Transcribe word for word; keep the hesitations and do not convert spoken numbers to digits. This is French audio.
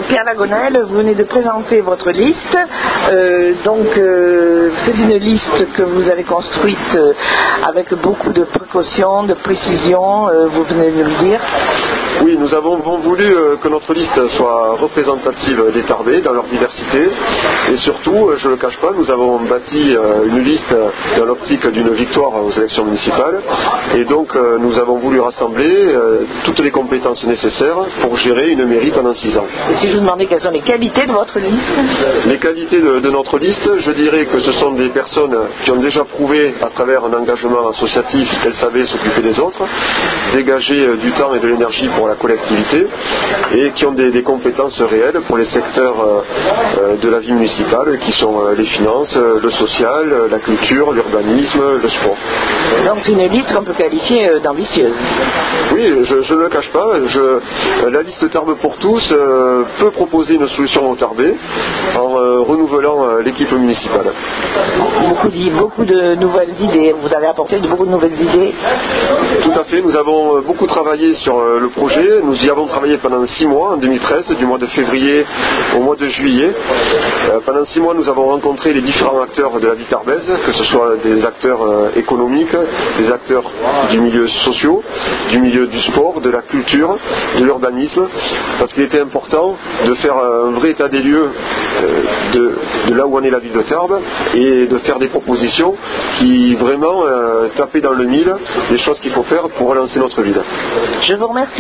Pierre Lagonel, vous venez de présenter votre liste. Euh, donc, euh, c'est une liste que vous avez construite euh, avec beaucoup de précautions, de précision, euh, vous venez de le dire. Oui, nous avons voulu euh, que notre liste soit représentative des Tarbais dans leur diversité. Et surtout, je ne le cache pas, nous avons bâti euh, une liste dans l'optique d'une victoire aux élections municipales. Et donc, euh, nous avons voulu rassembler euh, toutes les compétences nécessaires pour gérer une mairie pendant six ans. Et si je vous demandais quelles sont les qualités de votre liste? Les qualités de, de notre liste, je dirais que ce sont des personnes qui ont déjà prouvé à travers un engagement associatif qu'elles savaient s'occuper des autres, dégager euh, du temps et de l'énergie pour la collectivité et qui ont des, des compétences réelles pour les secteurs euh, euh, de la vie municipale qui sont euh, les finances, euh, le social, euh, la culture, l'urbanisme, le sport. Donc une liste qu'on peut qualifier euh, d'ambitieuse. Oui, je, je ne le cache pas, je, la liste Tarbes pour tous euh, peut proposer une solution aux Tarbais en euh, renouvelant euh, l'équipe municipale. Beaucoup, d'idées, beaucoup de nouvelles idées, vous avez apporté de beaucoup de nouvelles idées. Tout à fait, nous avons euh, beaucoup travaillé sur euh, le projet, nous y avons travaillé pendant six mois en deux mille treize, du mois de février au mois de juillet. Euh, pendant six mois nous avons rencontré les différents acteurs de la vie tarbaise, que ce soit des acteurs euh, économiques, des acteurs du milieu social, du milieu du sport, de la culture, de l'urbanisme, parce qu'il était important de faire un vrai état des lieux euh, de, de là où en est la ville de Tarbes et de faire des propositions qui vraiment euh, tapaient dans le mille des choses qu'il faut faire pour relancer notre ville. Je vous remercie.